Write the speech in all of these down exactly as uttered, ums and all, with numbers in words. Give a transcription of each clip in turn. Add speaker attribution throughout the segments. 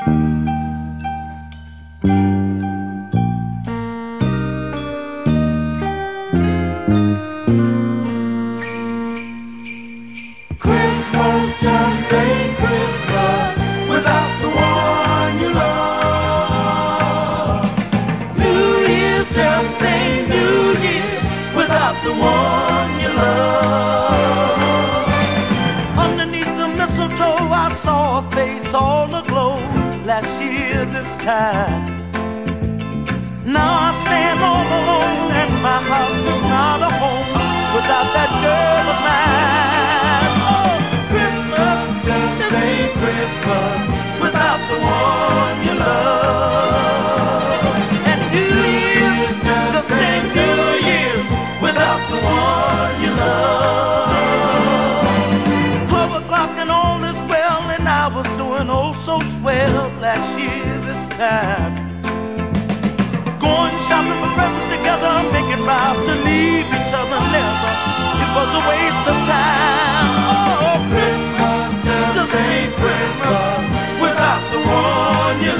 Speaker 1: Christmas just ain't Christmas without the one you love. New Year's just ain't New Year's without the one you love. Underneath the mistletoe I saw a face all aglow last year this time. Now I stand all alone and my house is not a home without that girl of mine. Oh, Christmas just ain't Christmas without the one you love. And New Year's just ain't New Year's without the one you love. Twelve o'clock and all is well, and I was doing oh so swell last year this time. Going shopping for presents together, making vows to leave each other never. It was a waste of time. Oh, Christmas just ain't Christmas without the one you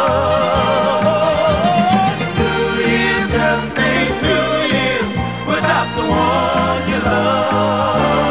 Speaker 1: love. New Year's just ain't New Year's without the one you love.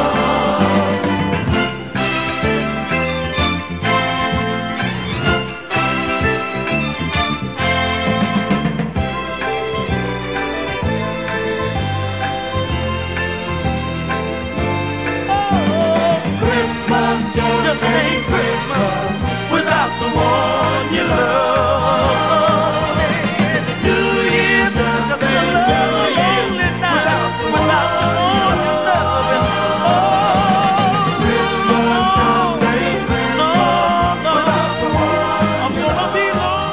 Speaker 1: Just ain't Christmas without the one you love. New Year's just ain't New Year's without the one you love. Oh, Christmas just ain't Christmas without the one I'm gonna be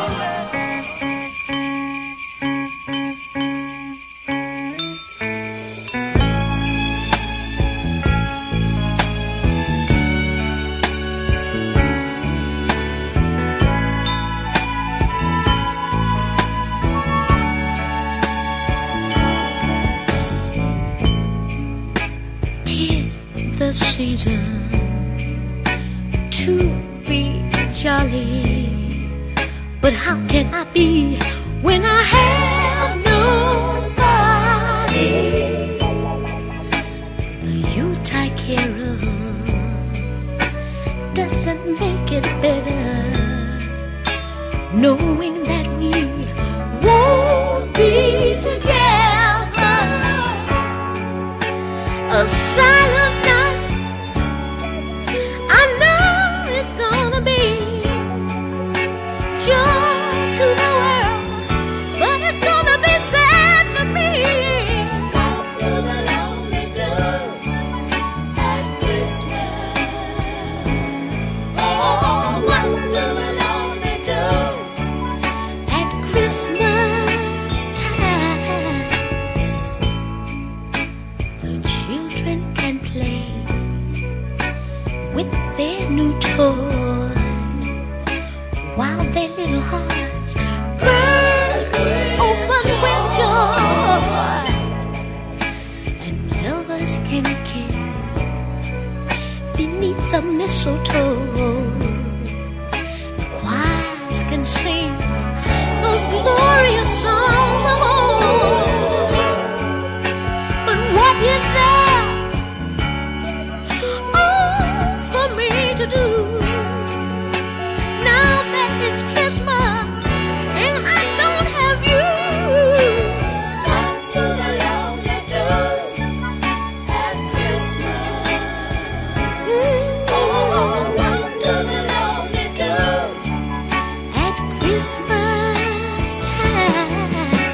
Speaker 2: the season to be jolly, but how can I be when I have nobody? The Yuletide carol doesn't make it better, knowing that we won't be together. A silent night, I know it's gonna be joy to the world, but it's gonna be sad for me. What do the lonely do at Christmas? Oh, what do the lonely do at Christmas time? The children can play with their new toys while their little hearts burst open with joy, and lovers can kiss beneath the mistletoe. Choirs can sing those glorious songs of old. But what is there for me to do now that it's Christmas and I don't have you? What do the lonely do at Christmas? Mm-hmm. Oh, what do the lonely do at Christmas time?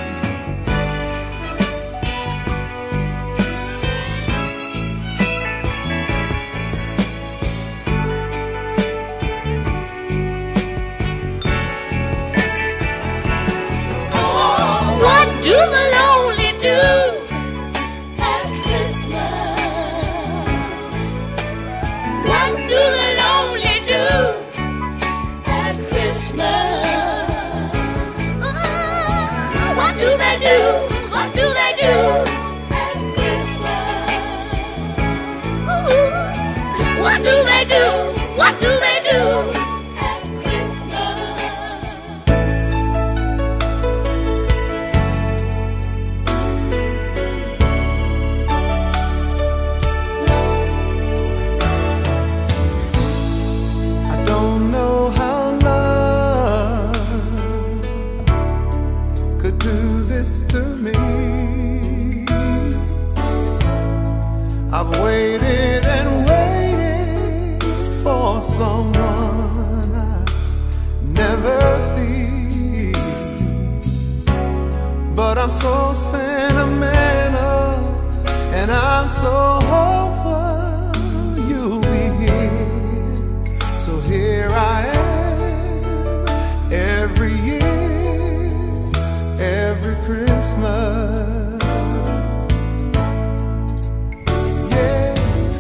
Speaker 2: Do the lonely do at Christmas? What do the lonely do at Christmas? Oh, what do they do? What do they do at Christmas? Ooh, what do they do? What do they do at Christmas?
Speaker 3: so sentimental, and I'm so hopeful you'll be here. So here I am, every year, every Christmas. Yeah,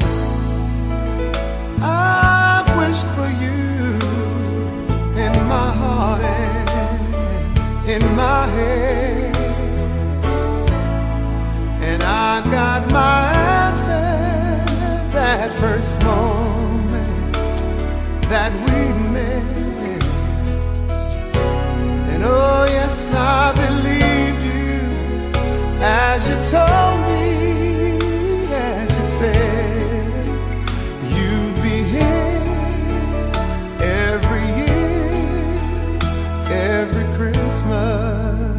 Speaker 3: I've wished for you in my heart and in my head, and I got my answer that first moment that we met. And oh yes, I believed you as you told me, as you said you'd be here every year, every Christmas.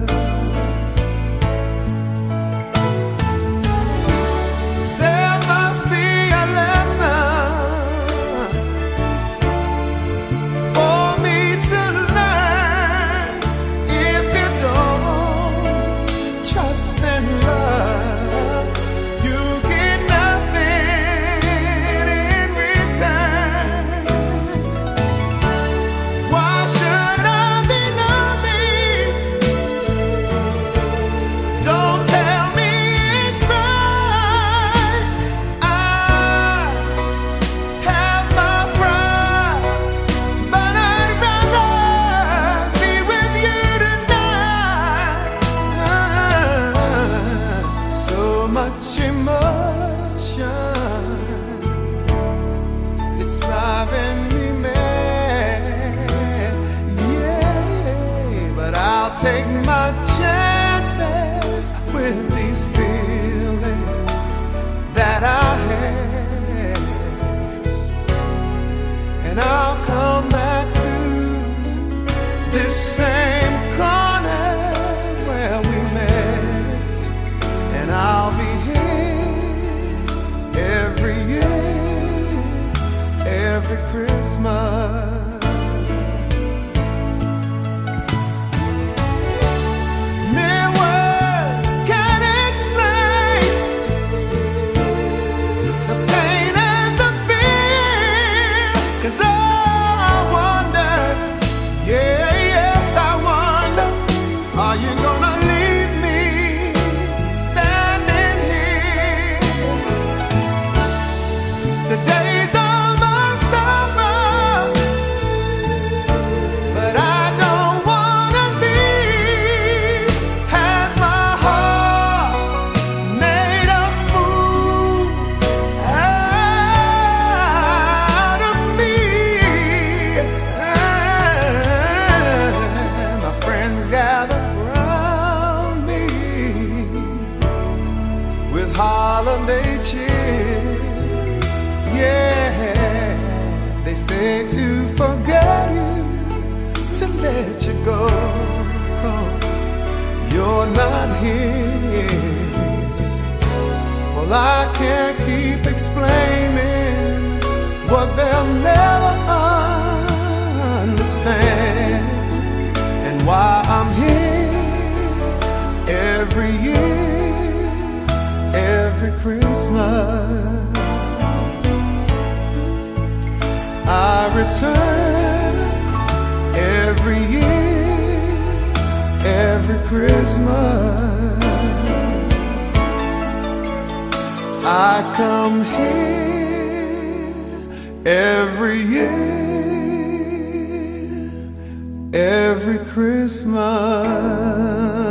Speaker 3: Much emotion, it's driving me mad. Yeah, but I'll take my chances with these feelings that I have, and I'll come back to this same corner where we met, and I'll be every year, every Christmas. Mere words can't explain the pain and the fear, 'cause oh, I wonder, yeah, yes, I wonder, are you gonna leave me standing here? Today's almost over, but I don't wanna leave. Has my heart made a fool out of me? And my friends gather around me with holiday cheer. Yeah, they say to forget you, to let you go, 'cause you're not here. Well, I can't keep explaining what they'll never understand, and why I'm here every year, every Christmas. I return every year, every Christmas. I come here every year, every Christmas.